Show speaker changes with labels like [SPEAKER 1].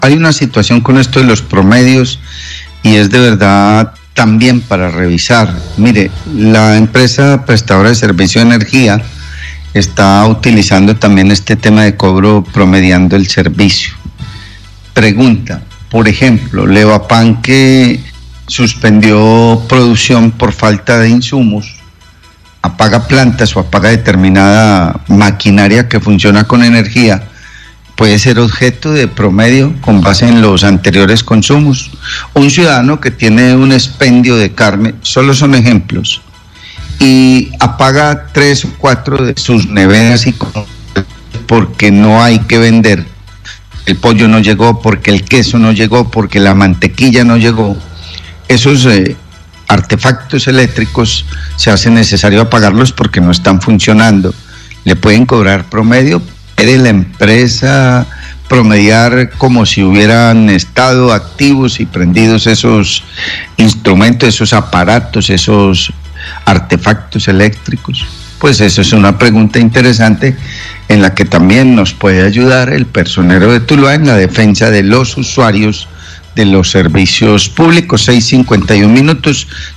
[SPEAKER 1] hay una situación con esto de los promedios y es de verdad también para revisar. Mire, la empresa prestadora de servicio de energía está utilizando también este tema de cobro promediando el servicio. Pregunta, por ejemplo, Levapan, que suspendió producción por falta de insumos, apaga plantas o apaga determinada maquinaria que funciona con energía, puede ser objeto de promedio con base en los anteriores consumos. Un ciudadano que tiene un expendio de carne, solo son ejemplos, y apaga 3 o 4 de sus neveras y porque no hay que vender. El pollo no llegó, porque el queso no llegó, porque la mantequilla no llegó. Esos artefactos eléctricos se hace necesario apagarlos porque no están funcionando. Le pueden cobrar promedio, puede la empresa promediar como si hubieran estado activos y prendidos esos instrumentos, esos aparatos, esos artefactos eléctricos. Pues eso es una pregunta interesante en la que también nos puede ayudar el personero de Tuluá en la defensa de los usuarios de los servicios públicos. 6:51.